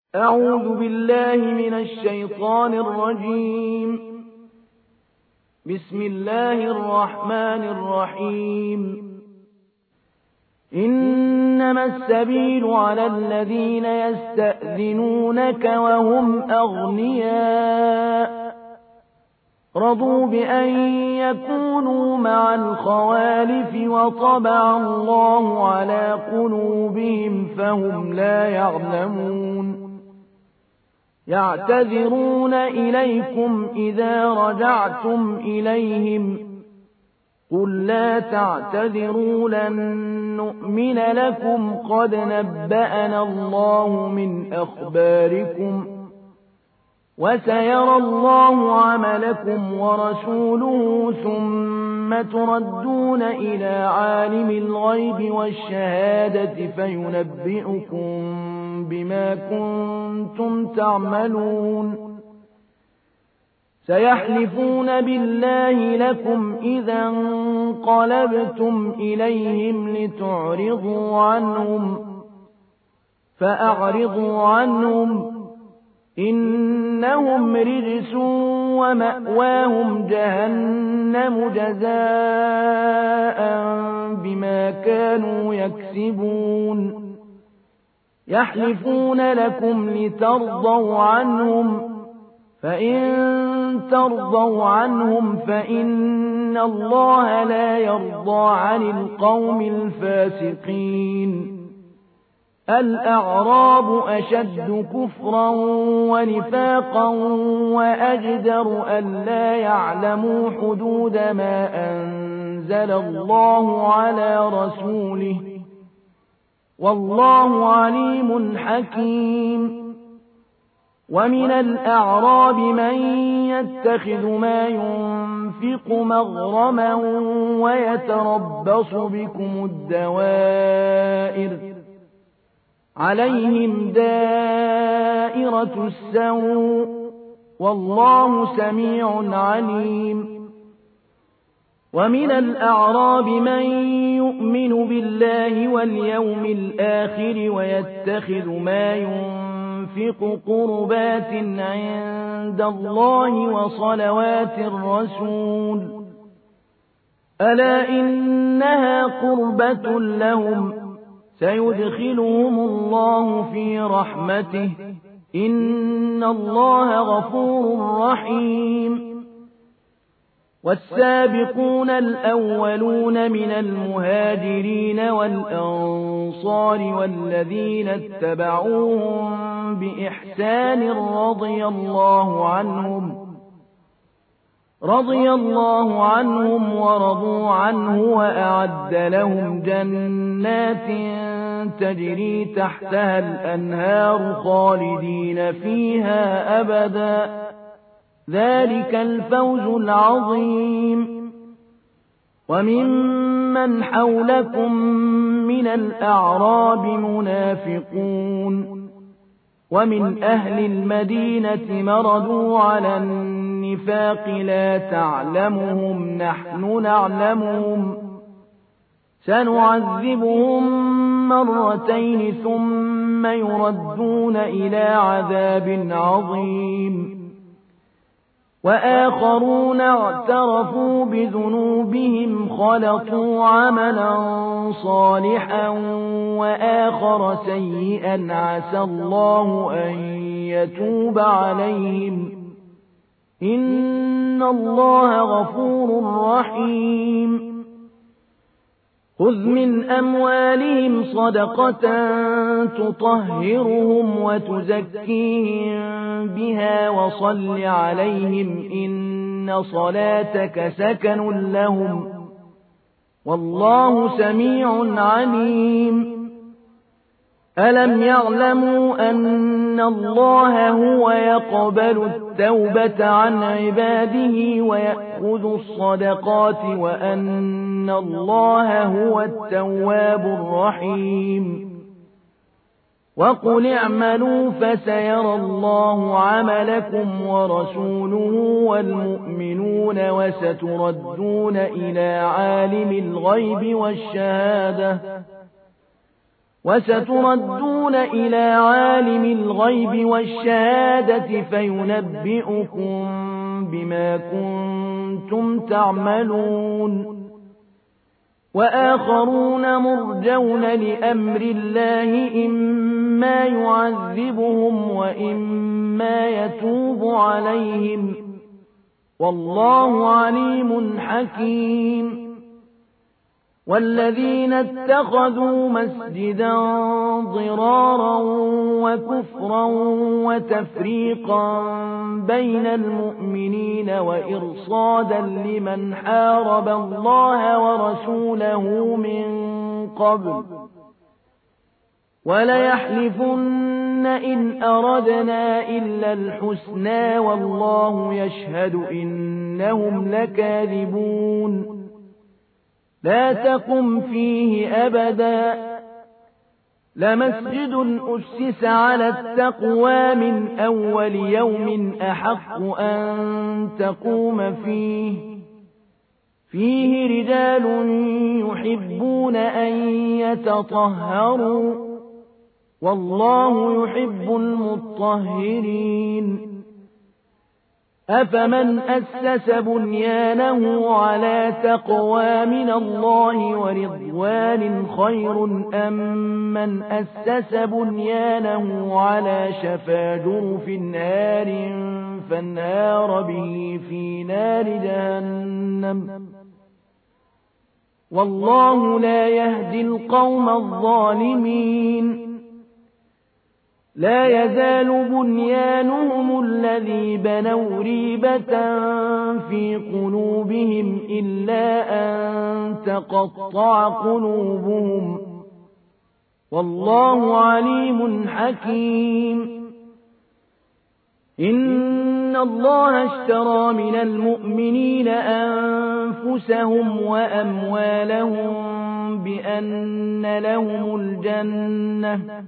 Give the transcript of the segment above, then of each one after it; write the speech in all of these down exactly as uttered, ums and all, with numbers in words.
أعوذ بالله من الشيطان الرجيم. بسم الله الرحمن الرحيم. إنما السبيل على الذين يستأذنونك وهم أغنياء رضوا بأن يكونوا مع الخوالف وطبع الله على قلوبهم فهم لا يعلمون. يعتذرون إليكم إذا رجعتم إليهم قل لا تعتذروا لن نؤمن لكم قد نبأنا الله من أخباركم وسيرى الله عملكم ورسوله ثم تردون إلى عالم الغيب والشهادة فينبئكم بما كنتم تعملون. سيحلفون بالله لكم إذا انقلبتم إليهم لتعرضوا عنهم فأعرضوا عنهم إنهم رجس ومأواهم جهنم جزاء بما كانوا يكسبون. يحلفون لكم لترضوا عنهم فإن ترضوا عنهم فإن الله لا يرضى عن القوم الفاسقين. الأعراب أشد كفرا ونفاقا وأجدر ألا يعلموا حدود ما أنزل الله على رسوله والله عليم حكيم. ومن الأعراب من يتخذ ما ينفق مغرما ويتربص بكم الدوائر عليهم دائرة السوء والله سميع عليم. ومن الأعراب من يؤمن بالله واليوم الآخر ويتخذ ما ينفق قربات عند الله وصلوات الرسول ألا إنها قربة لهم سيدخلهم الله في رحمته إن الله غفور رحيم. والسابقون الأولون من المهاجرين والأنصار والذين اتبعوهم بإحسان رضي الله عنهم رضي الله عنهم ورضوا عنه وأعد لهم جنات تجري تحتها الأنهار خالدين فيها أبدا ذلك الفوز العظيم. وممن حولكم من الأعراب منافقون ومن أهل المدينة مردوا على النفاق لا تعلمهم نحن نعلمهم سنعذبهم مرتين ثم يردون إلى عذاب عظيم. وآخرون اعترفوا بذنوبهم خلطوا عملا صالحا وآخر سيئا عسى الله أن يتوب عليهم إن الله غفور رحيم. خذ من أموالهم صدقة تطهرهم وتزكيهم بها وصل عليهم إن صلاتك سكن لهم والله سميع عليم. ألم يعلموا أن الله هو يقبل التوبة عن عباده ويأخذ الصدقات وأن الله هو التواب الرحيم. وقل اعملوا فسيرى الله عملكم ورسوله والمؤمنون وستردون إلى عالم الغيب والشهادة وستردون إلى عالم الغيب والشهادة فينبئكم بما كنتم تعملون وآخرون مرجون لأمر الله إما يعذبهم وإما يتوب عليهم والله عليم حكيم والذين اتخذوا مسجدا ضرارا وكفرا وتفريقا بين المؤمنين وإرصادا لمن حارب الله ورسوله من قبل وليحلفن إن أردنا إلا الحسنى والله يشهد إنهم لكاذبون لا تقم فيه أبدا لمسجد أسس على التقوى من أول يوم أحق أن تقوم فيه فيه رجال يحبون أن يتطهروا والله يحب المطهرين أفمن أسس بنيانه على تقوى من الله ورضوان خير أم من أسس بنيانه على شفا جرف نار فانهار به في نار جهنم والله لا يهدي القوم الظالمين لا يزال بنيانهم الذي بنوا ريبة في قلوبهم إلا أن تقطع قلوبهم والله عليم حكيم إن الله اشترى من المؤمنين أنفسهم وأموالهم بأن لهم الجنة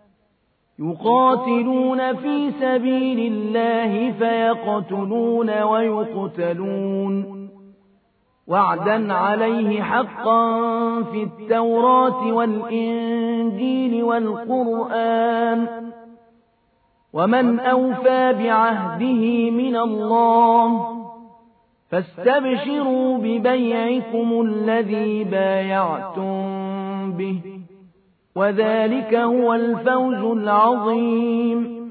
يقاتلون في سبيل الله فيقتلون ويقتلون وعدا عليه حقا في التوراة والإنجيل والقرآن ومن أوفى بعهده من الله فاستبشروا ببيعكم الذي بايعتم به وذلك هو الفوز العظيم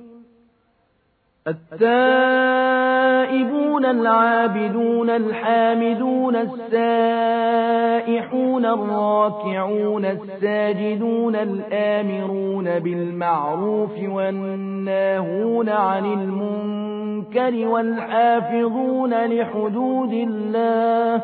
التائبون العابدون الحامدون السائحون الراكعون الساجدون الآمرون بالمعروف والناهون عن المنكر والحافظون لحدود الله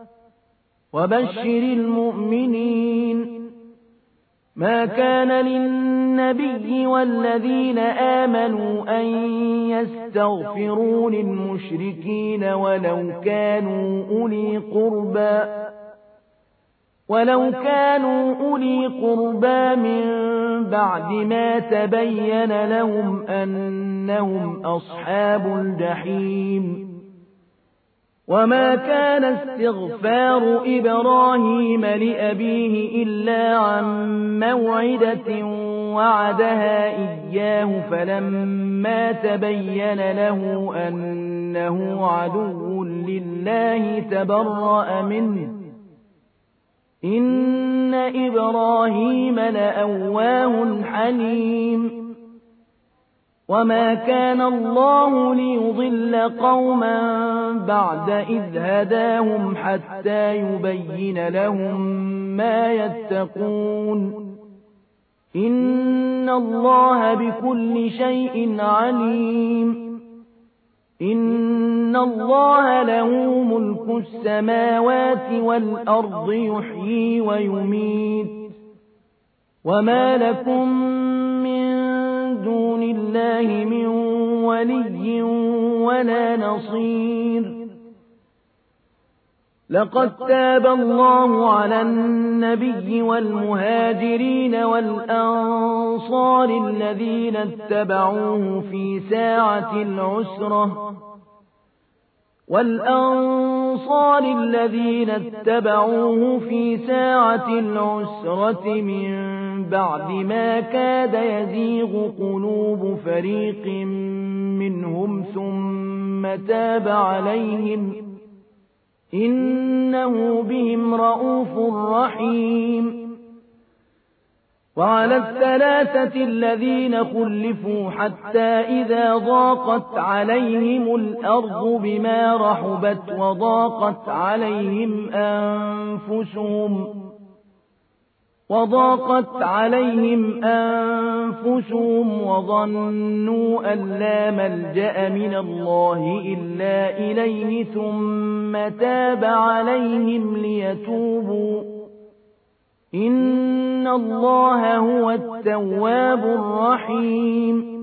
وبشر المؤمنين ما كان للنبي والذين آمنوا أن يستغفروا للمشركين ولو كانوا أولي قربى ولو كانوا أولي قربى من بعد ما تبين لهم أنهم أصحاب الجحيم وما كان استغفار إبراهيم لأبيه إلا عن موعدة وعدها إياه فلما تبين له أنه عدو لله تبرأ منه إن إبراهيم لأواه حليم وما كان الله ليضل قوما بعد إذ هداهم حتى يبين لهم ما يتقون إن الله بكل شيء عليم إن الله له ملك السماوات والأرض يحيي ويميت وما لكم من دون الله من ولي ولا نصير لقد تاب الله على النبي والمهاجرين والأنصار الذين اتبعوه في ساعة العسرة والأنصار الذين اتبعوه في ساعة العسرة من بعد ما كاد يزيغ قلوب فريق منهم ثم تاب عليهم إنه بهم رءوف رحيم. وعلى الثلاثة الذين خلفوا حتى إذا ضاقت عليهم الأرض بما رحبت وضاقت عليهم أنفسهم وضاقت عليهم أنفسهم وظنوا أن لا ملجأ من الله إلا إليه ثم تاب عليهم ليتوبوا إن الله هو التواب الرحيم.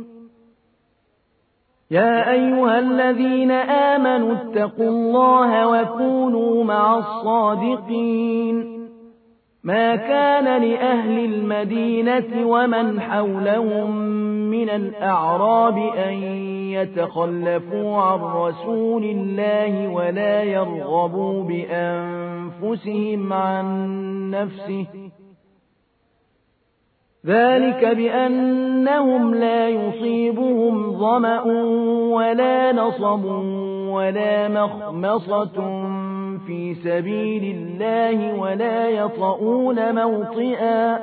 يا أيها الذين آمنوا اتقوا الله وكونوا مع الصادقين. ما كان لأهل المدينة ومن حولهم من الأعراب أن يتخلفوا عن رسول الله ولا يرغبوا بأنفسهم عن نفسه ذلك بأنهم لا يصيبهم ظمأ ولا نصب ولا مخمصة في سبيل الله ولا يطؤون موطئا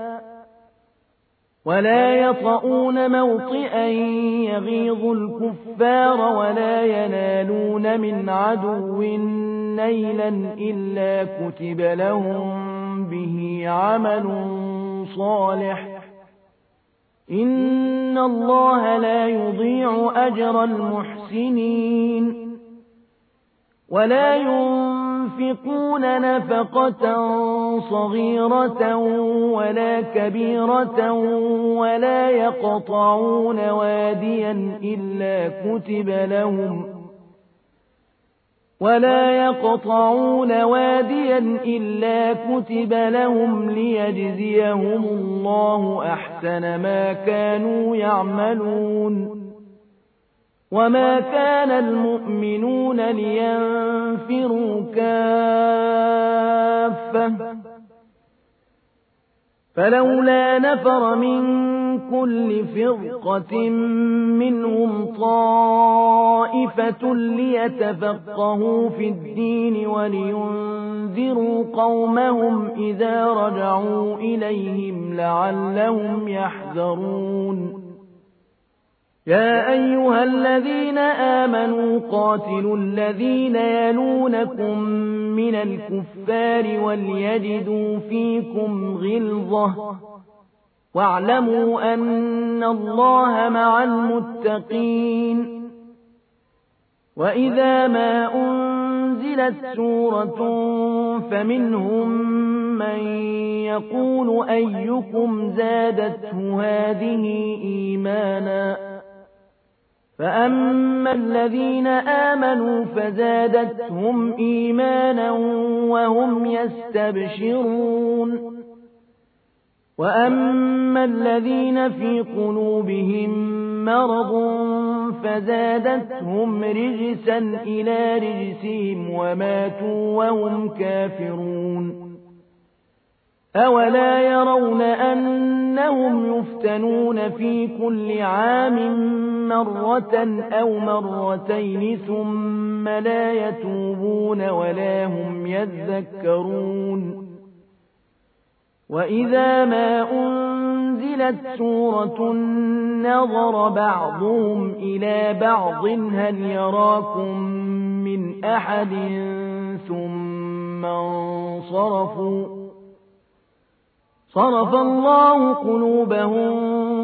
ولا يطؤون موطئا يغيظ الكفار ولا ينالون من عدو نيلا إلا كتب لهم به عمل صالح إن الله لا يضيع أجر المحسنين. ولا ينفقون نفقة صغيرة ولا كبيرة ولا يقطعون واديا إلا كتب لهم ولا يقطعون واديا إلا كتب لهم ليجزيهم الله أحسن ما كانوا يعملون. وما كان المؤمنون لينفروا كافة فلولا نفر من كل فرقة منهم طائفة ليتفقهوا في الدين ولينذروا قومهم إذا رجعوا إليهم لعلهم يحذرون. يا أيها الذين آمنوا قاتلوا الذين يلونكم من الكفار وليجدوا فيكم غلظة واعلموا أن الله مع المتقين. وإذا ما أنزلت سورة فمنهم من يقول أيكم زادته هذه إيمانا فأما الذين آمنوا فزادتهم إيمانا وهم يستبشرون. وأما الذين في قلوبهم مرض فزادتهم رجسا إلى رجسهم وماتوا وهم كافرون. أولا يرون أنهم يفتنون في كل عام مرة أو مرتين ثم لا يتوبون ولا هم يذكرون. وإذا ما أنزلت سورة نظر بعضهم إلى بعض هل يراكم من أحد ثم انصرفوا صرف الله قلوبهم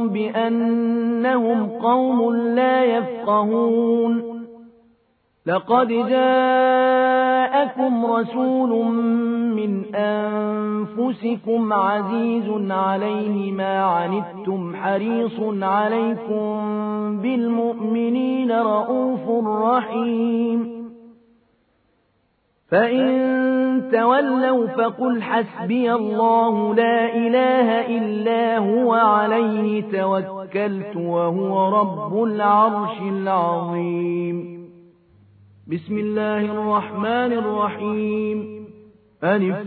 بأنهم قوم لا يفقهون. لقد جاءكم رسول من أنفسكم عزيز عليه ما عنتم حريص عليكم بالمؤمنين رءوف رحيم. فإن تولوا فقل حسبي الله لا إله إلا هو عليه توكلت وهو رب العرش العظيم. بسم الله الرحمن الرحيم ألف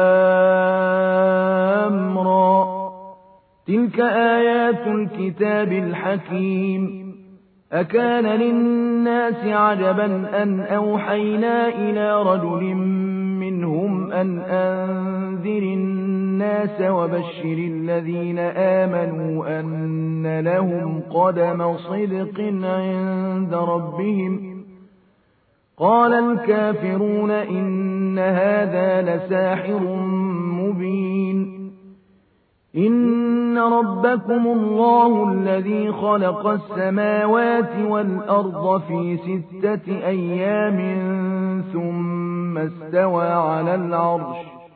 لام را تلك آيات الكتاب الحكيم أكان للناس عجبا أن أوحينا إلى رجل منهم أن أنذر الناس وبشر الذين آمنوا أن لهم قدم صدق عند ربهم قال الكافرون إن هذا لساحر مبين إن ربكم الله الذي خلق السماوات والأرض في ستة أيام ثم استوى على العرش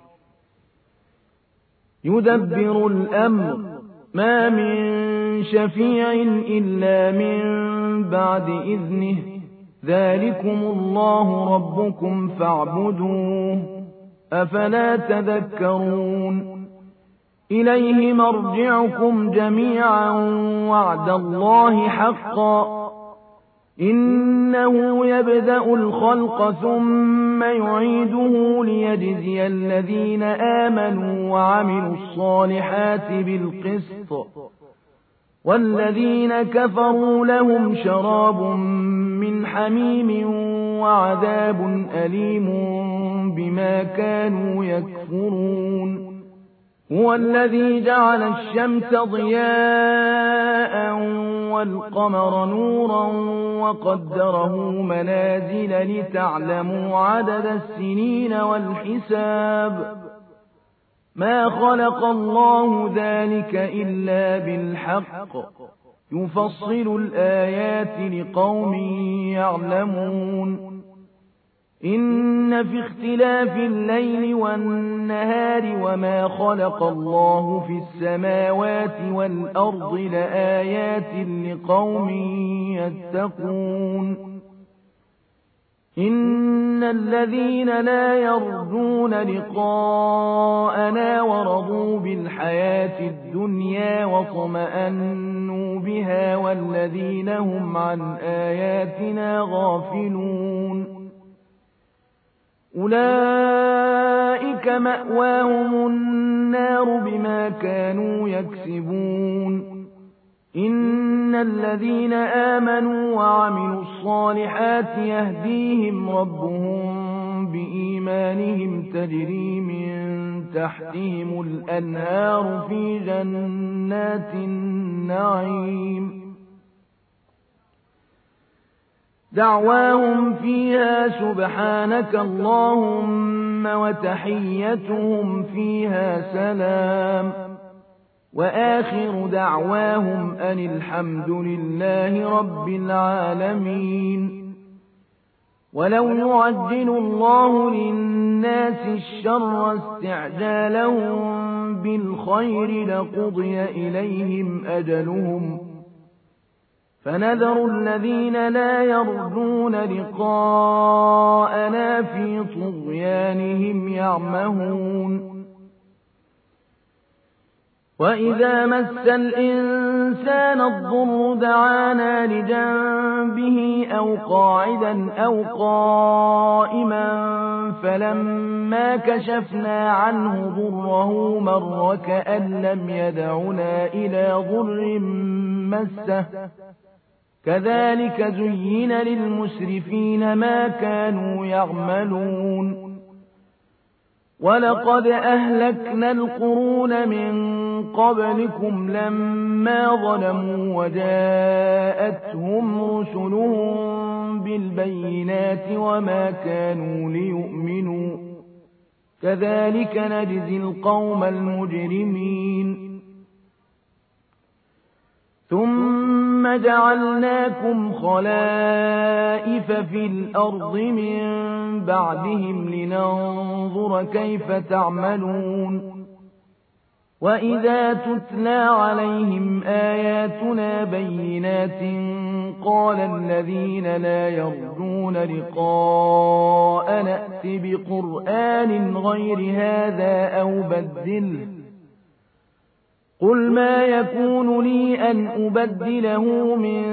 يدبر الأمر ما من شفيع إلا من بعد إذنه ذلكم الله ربكم فاعبدوه أفلا تذكرون إليه مرجعكم جميعا وعد الله حقا إنه يبدأ الخلق ثم يعيده ليجزي الذين آمنوا وعملوا الصالحات بالقسط والذين كفروا لهم شراب من حميم وعذاب أليم بما كانوا يكفرون هو الذي جعل الشمس ضياء والقمر نورا وقدره منازل لتعلموا عدد السنين والحساب ما خلق الله ذلك إلا بالحق يفصل الآيات لقوم يعلمون إن في اختلاف الليل والنهار وما خلق الله في السماوات والأرض لآيات لقوم يتقون إن الذين لا يرجون لقاءنا ورضوا بالحياة الدنيا وطمأنوا بها والذين هم عن آياتنا غافلون أولئك مأواهم النار بما كانوا يكسبون إن الذين آمنوا وعملوا الصالحات يهديهم ربهم بإيمانهم تجري من تحتهم الأنهار في جنات النعيم دعواهم فيها سبحانك اللهم وتحيتهم فيها سلام وآخر دعواهم أن الحمد لله رب العالمين ولو يعجل الله للناس الشر استعجالهم بالخير لقضي إليهم أجلهم فنذر الذين لا يرجون لقاءنا في طغيانهم يعمهون وإذا مس الإنسان الضر دعانا لجنبه أو قاعدا أو قائما فلما كشفنا عنه ضره مر كأن لم يدعنا إلى ضر مسه كذلك زين للمسرفين ما كانوا يعملون ولقد أهلكنا القرون من قبلكم لما ظلموا وجاءتهم رسلهم بالبينات وما كانوا ليؤمنوا كذلك نجزي القوم المجرمين ثم جعلناكم خلائف في الأرض من بعدهم لننظر كيف تعملون وإذا تتلى عليهم آياتنا بينات قال الذين لا يرجون لقاء نأت بقرآن غير هذا أو بدله قل ما يكون لي أن أبدله من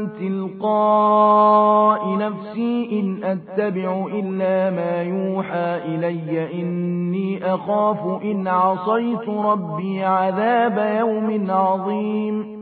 تلقاء نفسي إن أتبع إلا ما يوحى إلي إني أخاف إن عصيت ربي عذاب يوم عظيم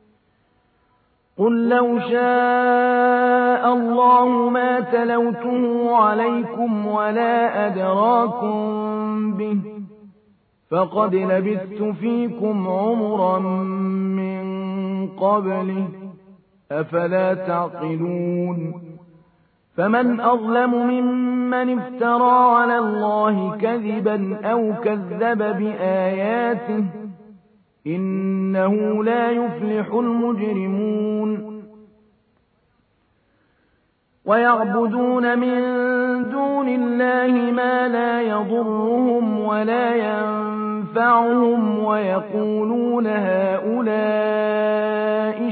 قل لو شاء الله ما تلوته عليكم ولا أدراكم به فقد لبثت فيكم عمرا من قبله أفلا تعقلون فمن أظلم ممن افترى على الله كذبا أو كذب بآياته إنه لا يفلح المجرمون ويعبدون من دون الله ما لا يضرهم ولا ينفعهم ويقولون هؤلاء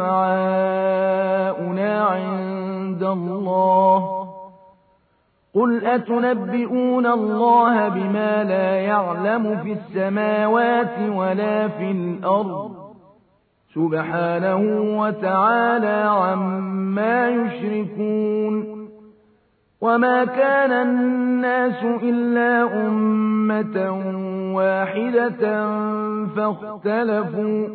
شفعاؤنا عند الله قل أتنبئون الله بما لا يعلم في السماوات ولا في الأرض سبحانه وتعالى عما يشركون وما كان الناس إلا أمة واحدة فاختلفوا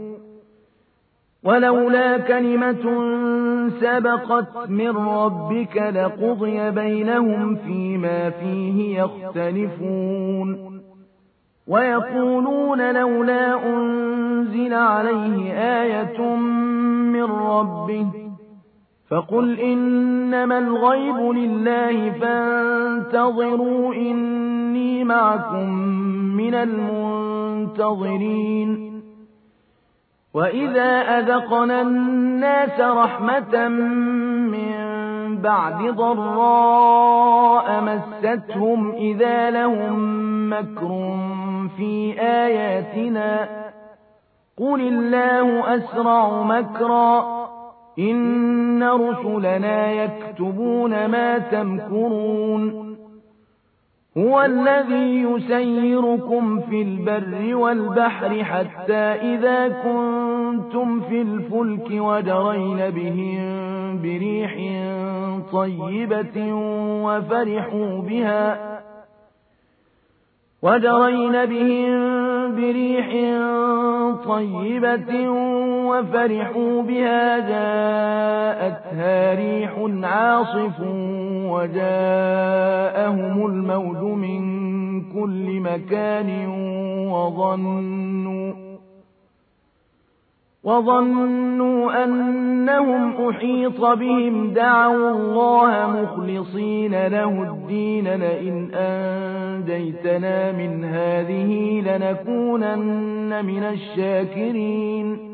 ولولا كلمة سبقت من ربك لقضي بينهم فيما فيه يختلفون ويقولون لولا أنزل عليه آية من ربه فقل إنما الغيب لله فانتظروا إني معكم من المنتظرين وإذا أذقنا الناس رحمة من بعد ضراء مستهم إذا لهم مكر في آياتنا قل الله أسرع مكرا إن رسلنا يكتبون ما تمكرون هو الذي يسيركم في البر والبحر حتى إذا كنتم في الفلك وجرين بهم بريح طيبة وفرحوا بها وجرين بهم بريح طيبة وفرحوا بها جاءتها ريح عاصف وجاءهم الموج من كل مكان وظنوا وظنوا أنهم أحيط بهم دعوا الله مخلصين له الدين لئن أنجيتنا من هذه لنكونن من الشاكرين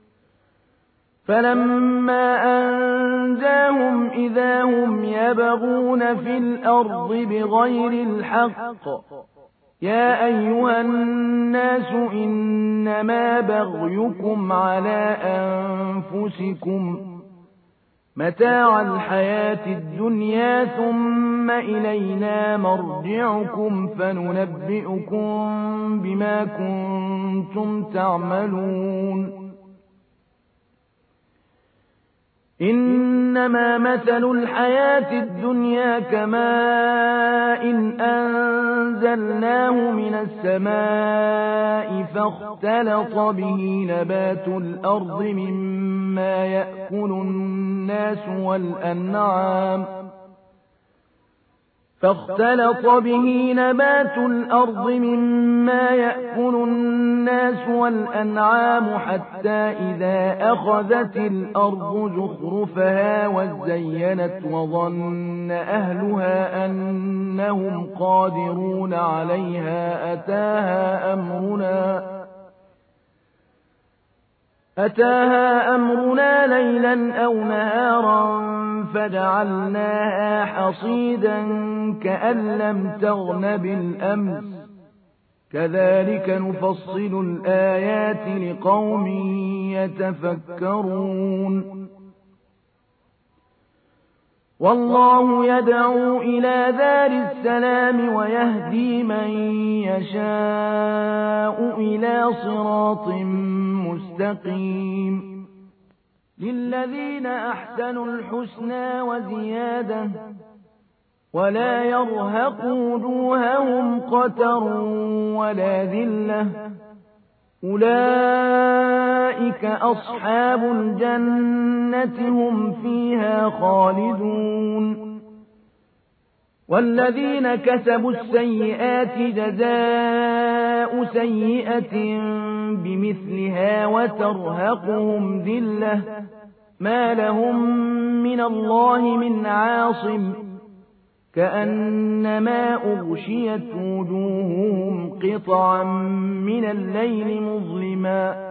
فلما أنجاهم إذا هم يبغون في الأرض بغير الحق يا أيها الناس إنما بغيكم على أنفسكم متاع الحياة الدنيا ثم إلينا مرجعكم فننبئكم بما كنتم تعملون إنما مثل الحياة الدنيا كماء إن أنزلناه من السماء فاختلط به نبات الأرض مما يأكل الناس والأنعام فاختلط به نبات الأرض مما يأكل الناس والأنعام حتى إذا أخذت الأرض زخرفها وزينت وظن أهلها أنهم قادرون عليها أتاها أمرنا أتاها أمرنا ليلا أو نهارا فجعلناها حصيدا كأن لم تغن بالأمس كذلك نفصل الآيات لقوم والله يدعو إلى دار السلام ويهدي من يشاء إلى صراط مستقيم للذين أحسنوا الحسنى وزيادة ولا يرهق وجوههم قتر ولا ذلة أولئك أصحاب الجنة هم فيها خالدون والذين كسبوا السيئات جزاء سيئة بمثلها وترهقهم ذلة ما لهم من الله من عاصم كأنما أغشيت وجوههم قطعا من الليل مظلما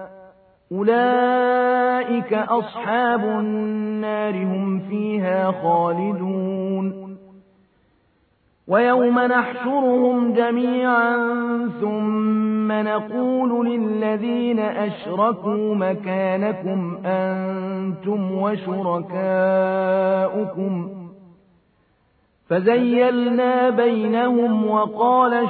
أولئك أصحاب النار هم فيها خالدون ويوم نحشرهم جميعا ثم نقول للذين أشركوا مكانكم أنتم وشركاؤكم فزيلنا بينهم وقال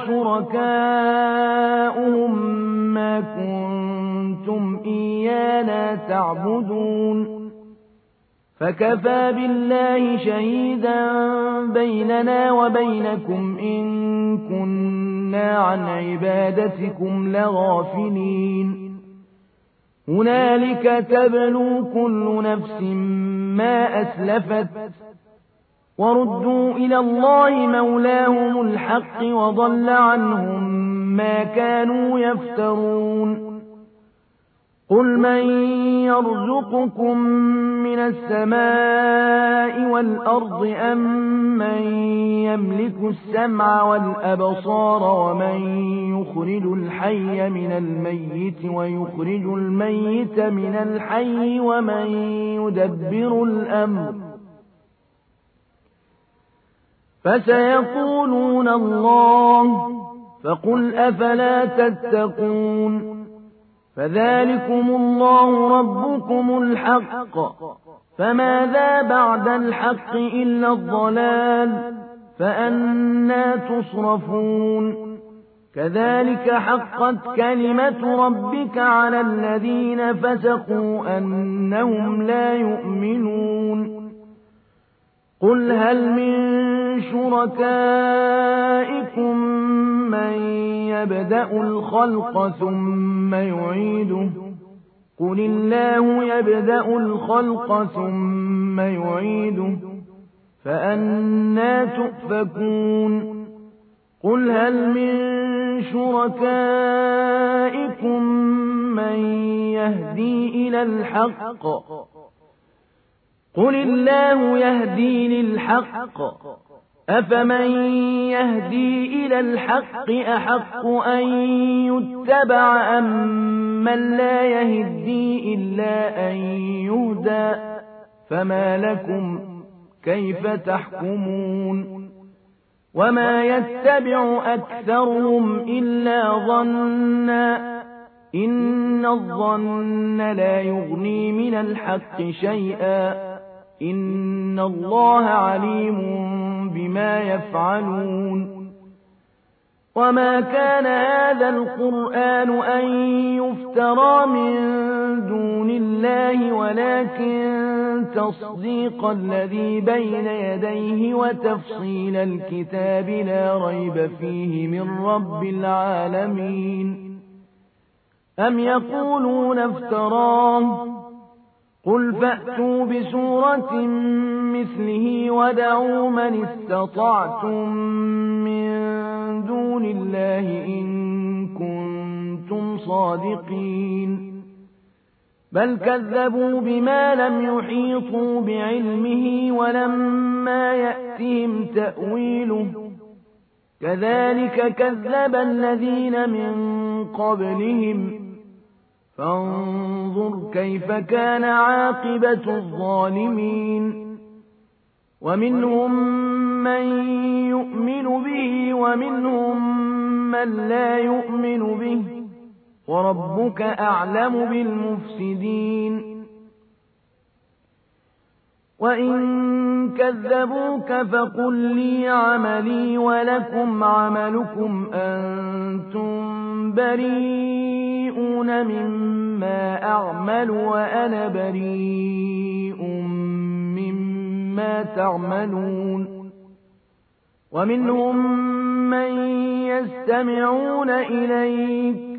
شركاؤهم ما كنتم إيانا تعبدون فكفى بالله شهيدا بيننا وبينكم إن كنا عن عبادتكم لغافلين هنالك تبلو كل نفس ما أسلفت وردوا إلى الله مولاهم الحق وضل عنهم ما كانوا يفترون قل من يرزقكم من السماء والأرض أم من يملك السمع والأبصار ومن يخرج الحي من الميت ويخرج الميت من الحي ومن يدبر الأمر فسيقولون الله فقل أفلا تتقون فذلكم الله ربكم الحق فماذا بعد الحق إلا الضلال فأنى تصرفون كذلك حقت كلمة ربك على الذين فسقوا أنهم لا يؤمنون قل هل من شركائكم من يبدأ الخلق ثم يعيده قل الله يبدأ الخلق ثم يعيده فأنى تؤفكون قل هل من شركائكم من يهدي إلى الحق قل الله يهدي للحق أفمن يهدي إلى الحق أحق أن يتبع أم من لا يهدي إلا أن يهدى فما لكم كيف تحكمون وما يتبع أكثرهم إلا ظنا إن الظن لا يغني من الحق شيئا إن الله عليم بما يفعلون وما كان هذا القرآن أن يفترى من دون الله ولكن تصديق الذي بين يديه وتفصيل الكتاب لا ريب فيه من رب العالمين أم يقولون افتراه قل فأتوا بسورة مثله ودعوا من استطعتم من دون الله إن كنتم صادقين بل كذبوا بما لم يحيطوا بعلمه ولما يأتهم تأويله كذلك كذب الذين من قبلهم فانظر كيف كان عاقبة الظالمين ومنهم من يؤمن به ومنهم من لا يؤمن به وربك أعلم بالمفسدين وإن كذبوك فقل لي عملي ولكم عملكم أنتم بريئون مما أعمل وأنا بريء مما تعملون ومنهم من يستمعون إليك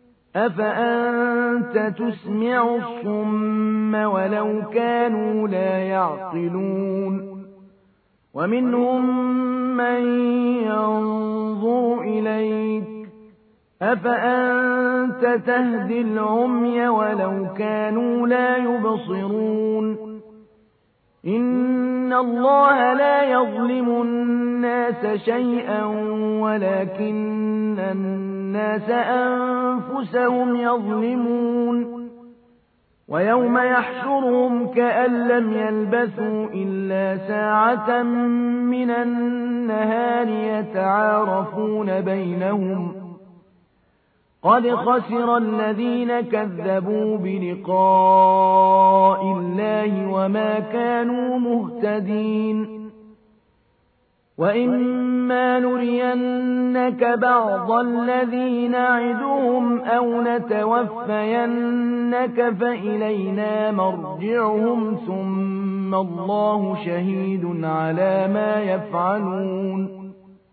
أفأنت تسمع الصم ولو كانوا لا يعقلون ومنهم من ينظر إليك أفأنت تهدي العمي ولو كانوا لا يبصرون إن الله لا يظلم الناس شيئا ولكن الناس أنفسهم يظلمون ويوم يحشرهم كأن لم يلبثوا إلا ساعة من النهار يتعارفون بينهم قد خسر الذين كذبوا بلقاء الله وما كانوا مهتدين وإما نرينك بعض الذي نعدهم أو نتوفينك فإلينا مرجعهم ثم الله شهيد على ما يفعلون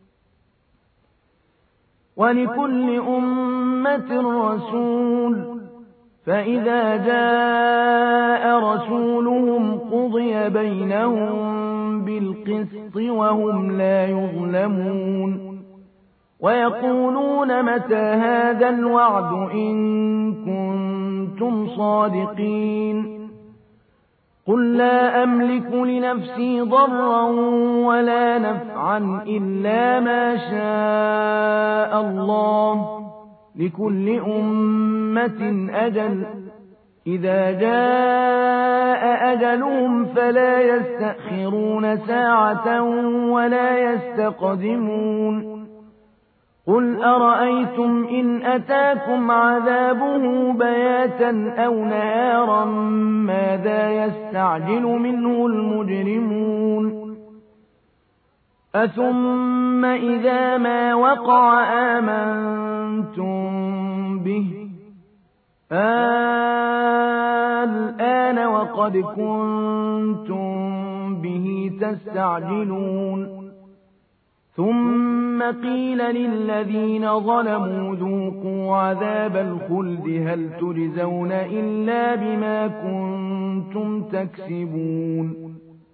ولكل أمة رسول فإذا جاء رسولهم قضي بينهم بالقسط وهم لا يظلمون ويقولون متى هذا الوعد إن كنتم صادقين قل لا أملك لنفسي ضرا ولا نفعا إلا ما شاء الله لكل أمة أجل إذا جاء أجلهم فلا يستأخرون ساعة ولا يستقدمون قل أرأيتم إن أتاكم عذابه بياتا أو نهارا ماذا يستعجل منه المجرمون أثم إذا ما وقع آمنتم به الآن وقد كنتم به تستعجلون ثم قيل للذين ظلموا ذوقوا عذاب الخلد هل تجزون إلا بما كنتم تكسبون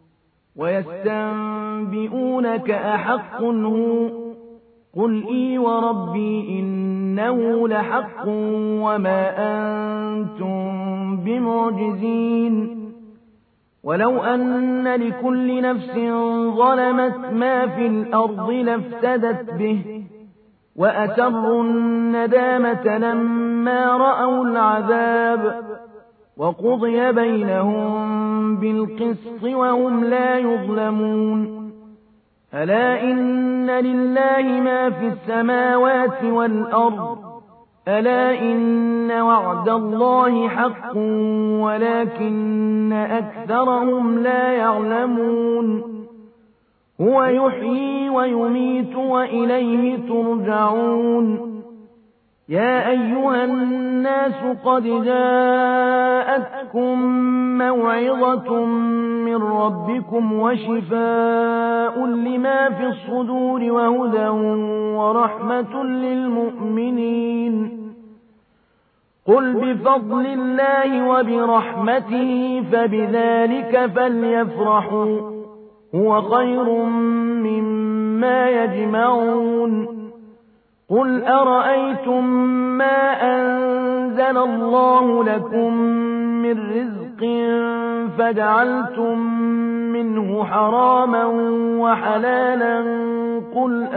ويستنبئونك أحق هو قل إي وربي إنه لحق وما أنتم بمعجزين ولو أن لكل نفس ظلمت ما في الأرض لافتدت به وأسروا الندامة لما رأوا العذاب وقضي بينهم بالقسط وهم لا يظلمون ألا إن لله ما في السماوات والأرض ألا إن وعد الله حق ولكن أكثرهم لا يعلمون هو يحيي ويميت وإليه ترجعون يا أيها الناس قد جاءتكم موعظة من ربكم وشفاء لما في الصدور وهدى ورحمة للمؤمنين قل بفضل الله وبرحمته فبذلك فليفرحوا هو خير مما يجمعون قل أرأيتم ما أنزل الله لكم من رزق فجعلتم منه حراما وحلالا قل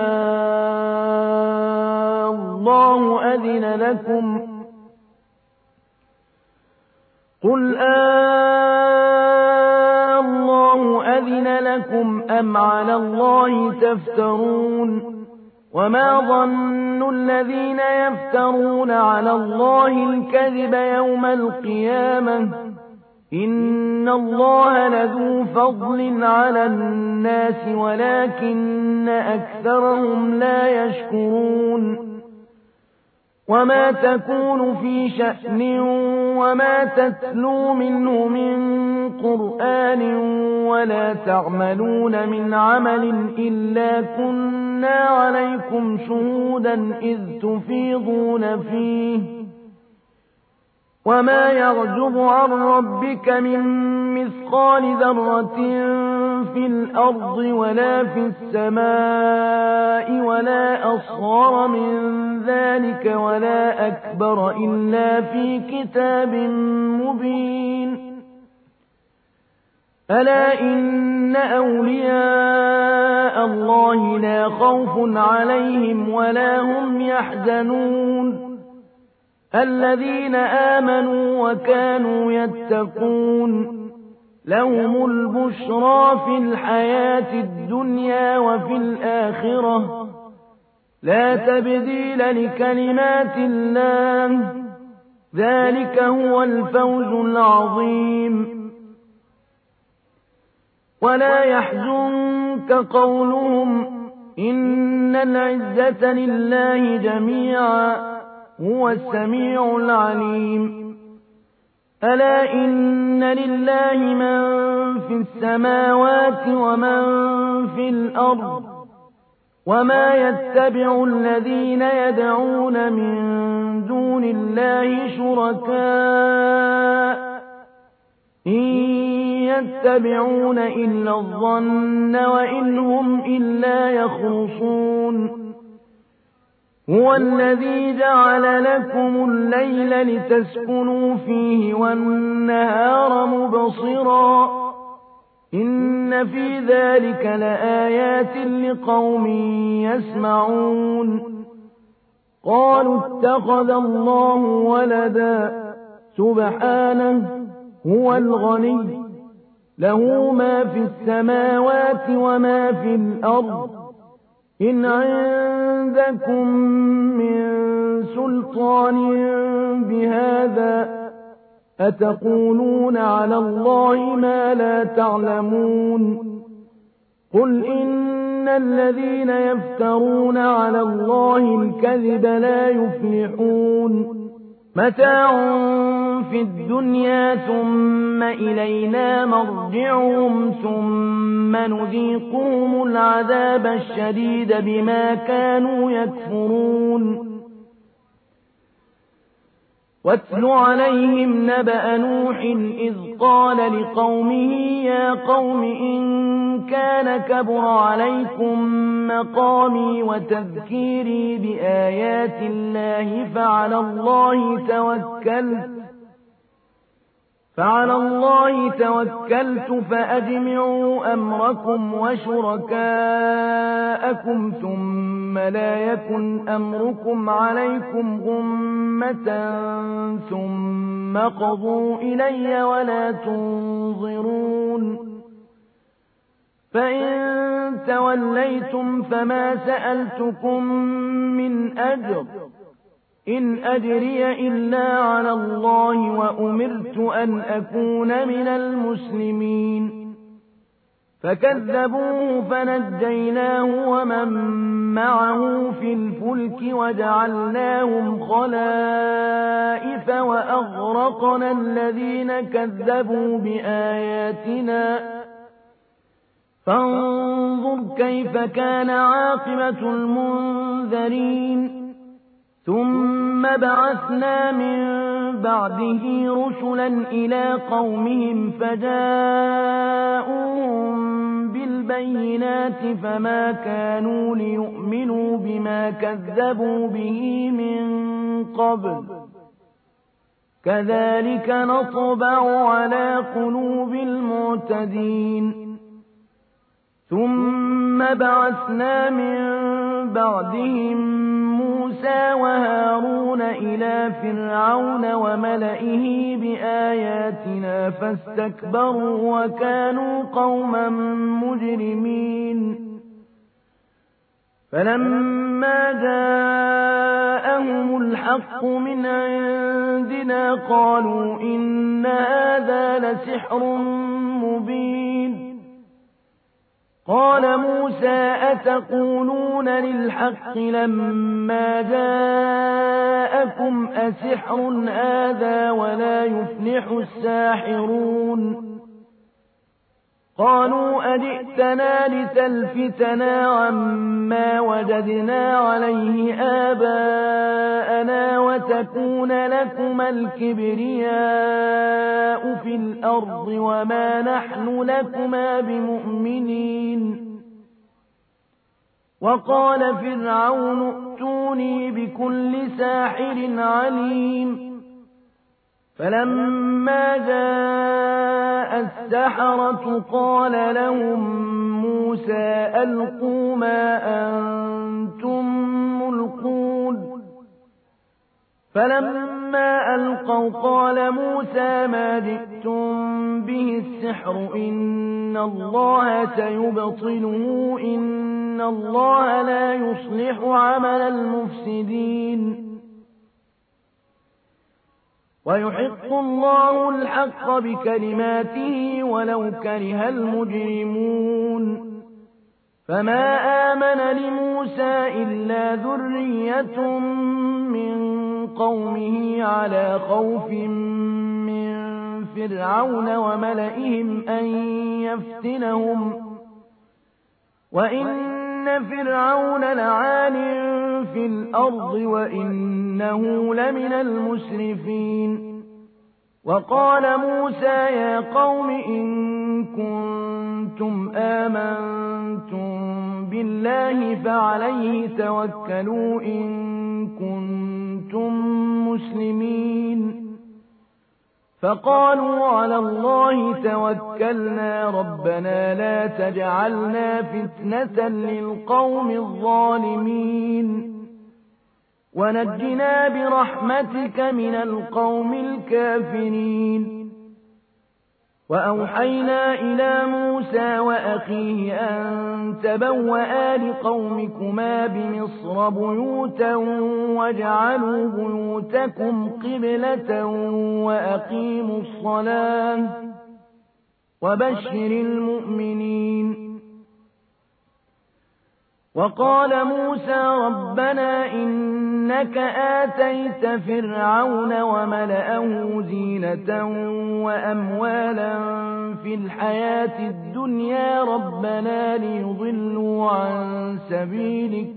آه الله أذن لكم قل آه الله أذن لكم أم على الله تفترون وما ظن الذين يفترون على الله الكذب يوم القيامة إن الله لذو فضل على الناس ولكن أكثرهم لا يشكرون وما تكون في شأن وما تتلو منه من قرآن ولا تعملون من عمل إلا كنا عليكم شهودا إذ تفيضون فيه وما يعجب عن ربك من مثقال ذرة في الأرض ولا في السماء ولا أصغر من ذلك ولا أكبر إلا في كتاب مبين ألا إن أولياء الله لا خوف عليهم ولا هم يحزنون الذين آمنوا وكانوا يتقون لهم البشرى في الحياة الدنيا وفي الآخرة لا تبديل لكلمات الله ذلك هو الفوز العظيم ولا يحزنك قولهم إن العزة لله جميعا هو السميع العليم ألا إن لله من في السماوات ومن في الأرض وما يتبع الذين يدعون من دون الله شركاء إن يتبعون إلا الظن وإن هم إلا يخرصون هو الذي جعل لكم الليل لتسكنوا فيه والنهار مبصرا إن في ذلك لآيات لقوم يسمعون قالوا اتخذ الله ولدا سبحانه هو الغني له ما في السماوات وما في الأرض إن عندكم من سلطان بهذا أتقولون على الله ما لا تعلمون قل إن الذين يفترون على الله الكذب لا يفلحون متاع في الدنيا ثم إلينا مرجعهم ثم نذيقهم العذاب الشديد بما كانوا يكفرون واتل عليهم نبأ نوح إذ قال لقومه يا قوم إن كان كبر عليكم مقامي وتذكيري بآيات الله فعلى الله توكلت فعلى الله توكلت فأجمعوا أمركم وشركاءكم ثم لا يكن أمركم عليكم غمة ثم قضوا إلي ولا تنظرون فإن توليتم فما سألتكم من أجر إن أجري إلا على الله وأمرت أن أكون من المسلمين فكذبوه فنجيناه ومن معه في الفلك وجعلناهم خلائف وأغرقنا الذين كذبوا بآياتنا فانظر كيف كان عاقبة المنذرين ثم بعثنا من بعده رسلا إلى قومهم فجاءوهم بالبينات فما كانوا ليؤمنوا بما كذبوا به من قبل كذلك نطبع على قلوب المعتدين ثم بعثنا من بعدهم موسى وهارون إلى فرعون وملئه بآياتنا فاستكبروا وكانوا قوما مجرمين فلما جاءهم جاءهم الحق من عندنا قالوا إن هذا لسحر مبين قال موسى أتقولون للحق لما جاءكم أسحر هذا ولا يفلح الساحرون قالوا أجئتنا لتلفتنا عما وجدنا عليه آباءنا وتكون لكما الكبرياء في الأرض وما نحن لكما بمؤمنين وقال فرعون ائتوني بكل ساحر عليم فلما جاء السحرة قال لهم موسى ألقوا ما أنتم ملقون فلما ألقوا قال موسى ما جئتم به السحر إن الله سيبطله إن الله لا يصلح عمل المفسدين ويحق الله الحق بكلماته ولو كره المجرمون فما آمن لموسى إلا ذرية من قومه على خوف من فرعون وملئهم أن يفتنهم وإن فرعون لعال في الأرض وإنه لمن المسرفين وقال موسى يا قوم إن كنتم آمنتم بالله فعليه توكلوا إن كنتم مسلمين فقالوا على الله توكلنا ربنا لا تجعلنا فتنة للقوم الظالمين ونجنا برحمتك من القوم الكافرين وأوحينا إلى موسى وأخيه أن تبوأ لقومكما بمصر بيوتا واجعلوا بيوتكم قبلة وأقيموا الصلاة وبشر المؤمنين وقال موسى ربنا إنك آتيت فرعون وملأه زينة وأموالا في الحياة الدنيا ربنا ليضلوا عن سبيلك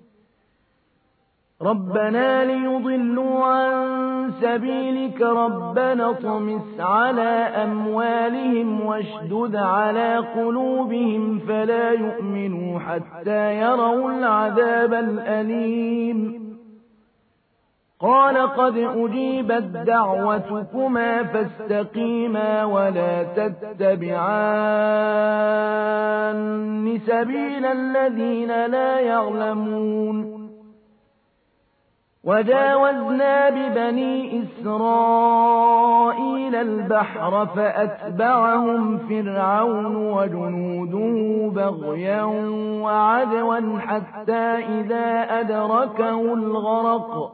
ربنا ليضلوا عن سبيلك ربنا اطمس على أموالهم واشدد على قلوبهم فلا يؤمنوا حتى يروا العذاب الأليم قال قد أجيبت دعوتكما فاستقيما ولا تتبعان سبيل الذين لا يعلمون وجاوزنا ببني إسرائيل البحر فأتبعهم فرعون وجنوده بغيا وعدوا حتى إذا أدركه الغرق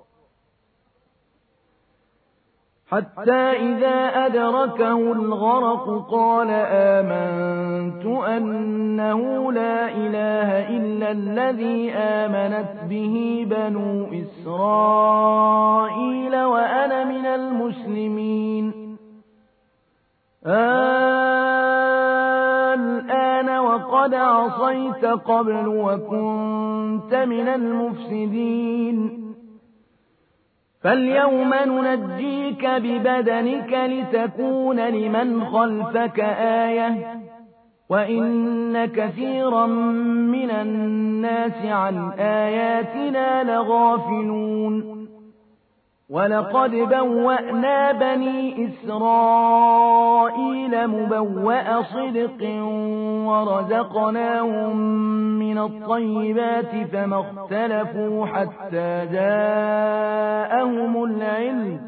حتى إذا أدركه الغرق قال آمنت أنه لا إله إلا الذي آمنت به بنو إسرائيل وأنا من المسلمين الآن وقد عصيت قبل وكنت من المفسدين فاليوم ننجيك ببدنك لتكون لمن خلفك آية وإن كثيرا من الناس عن آياتنا لغافلون ولقد بوأنا بني إسرائيل مبوأ صدق ورزقناهم من الطيبات فما اختلفوا حتى جاءهم العلم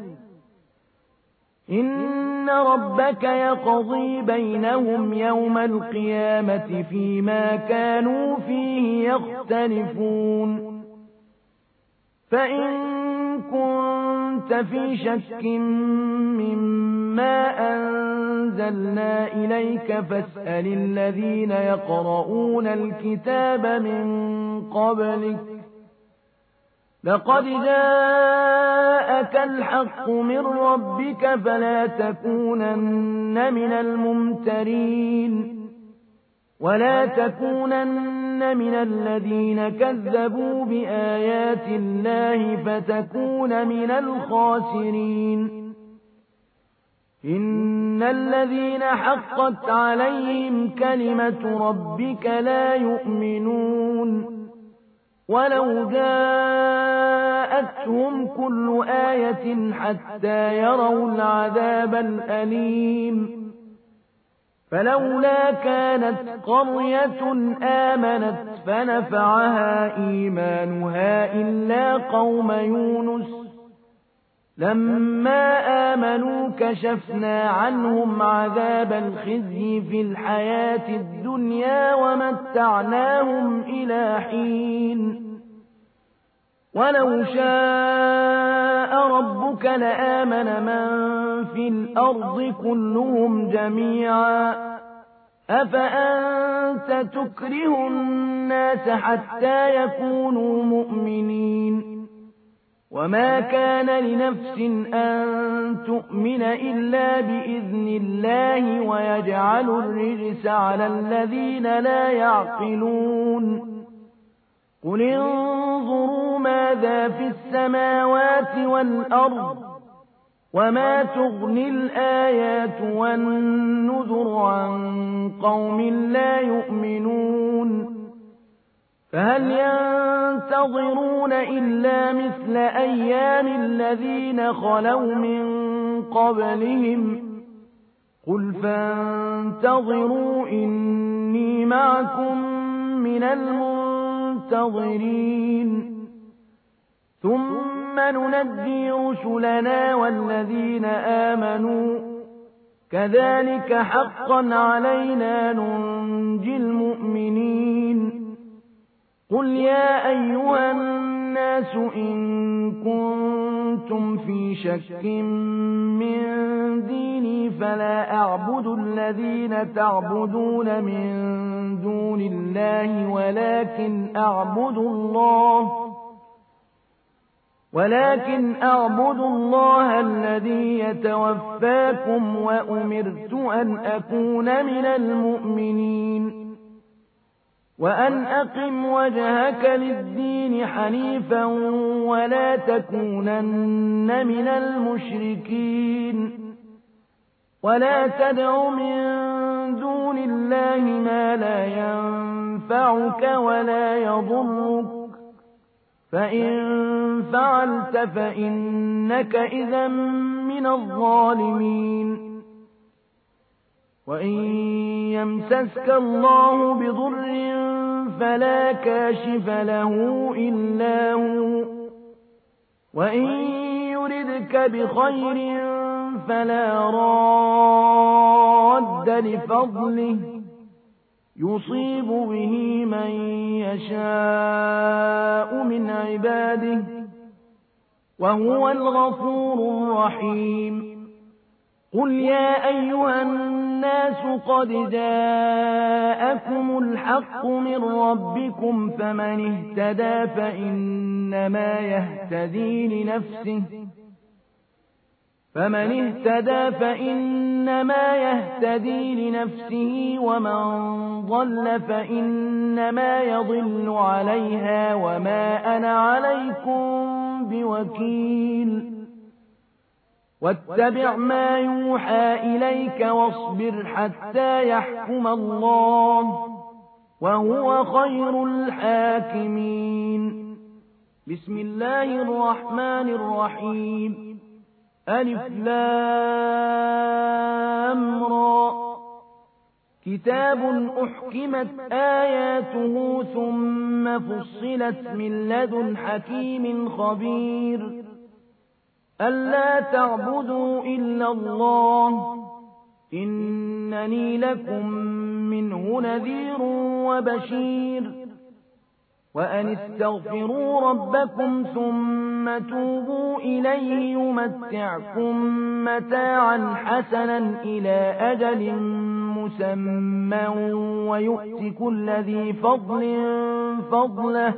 إن ربك يقضي بينهم يوم القيامة فيما كانوا فيه يختلفون فإن كنت في شك مما أنزلنا إليك فاسأل الذين يقرؤون الكتاب من قبلك لقد جاءك الحق من ربك فلا تكونن من الممترين ولا تكونن من الذين كذبوا بآيات الله فتكون من الخاسرين إن الذين حقت عليهم كلمة ربك لا يؤمنون ولو جاءتهم كل آية حتى يروا العذاب الأليم فلولا كانت قرية آمنت فنفعها إيمانها إلا قوم يونس لما آمنوا كشفنا عنهم عذاب الخزي في الحياة الدنيا ومتعناهم إلى حين ولو شاء ربك لآمن من في الأرض كلهم جميعا أفأنت تكره الناس حتى يكونوا مؤمنين وما كان لنفس أن تؤمن إلا بإذن الله ويجعل الرجس على الذين لا يعقلون قل انظروا ماذا في السماوات والأرض وما تغني الآيات والنذر عن قوم لا يؤمنون فهل ينتظرون إلا مثل أيام الذين خلوا من قبلهم قل فانتظروا إني معكم من المنتظرين ثم ننجي رسلنا والذين آمنوا كذلك حقا علينا ننجي المؤمنين قل يا أيها الناس إن كنتم في شك من ديني فلا أعبد الذين تعبدون من دون الله ولكن أعبد الله ولكن أعبد الله الذي يتوفاكم وأمرت أن أكون من المؤمنين وأن أقم وجهك للدين حنيفا ولا تكونن من المشركين ولا تدع من دون الله ما لا ينفعك ولا يضرك فإن فعلت فإنك إذا من الظالمين وإن يمسسك الله بضر فلا كاشف له إلا هو وإن يردك بخير فلا راد لفضله يصيب به من يشاء من عباده وهو الغفور الرحيم قل يا أيها الناس قد جاءكم الحق من ربكم فمن اهتدى فإنما يهتدي لنفسه فمن اهتدى فإنما يهتدي لنفسه ومن ضل فإنما يضل عليها وما أنا عليكم بوكيل واتبع ما يوحى إليك واصبر حتى يحكم الله وهو خير الحاكمين بسم الله الرحمن الرحيم ألف لام را كتاب أحكمت آياته ثم فصلت من لدن حكيم خبير ألا تعبدوا إلا الله إنني لكم منه نذير وبشير وأن استغفروا ربكم ثم توبوا إليه يمتعكم متاعا حسنا إلى أجل مسمى ويؤت كل ذي فضل فضله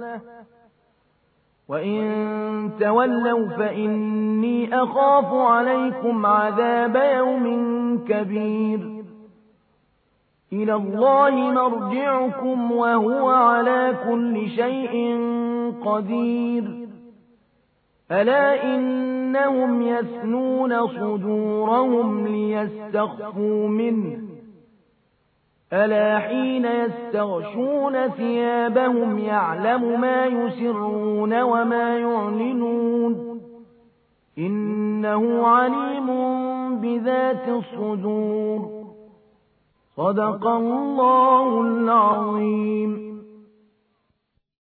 وإن تولوا فإني أخاف عليكم عذاب يوم كبير إلى الله مرجعكم وهو على كل شيء قدير ألا إنهم يثنون صدورهم ليستخفوا منه ألا حين يستغشون ثيابهم يعلم ما يسرون وما يعلنون إنه عليم بذات الصدور صدق الله العظيم.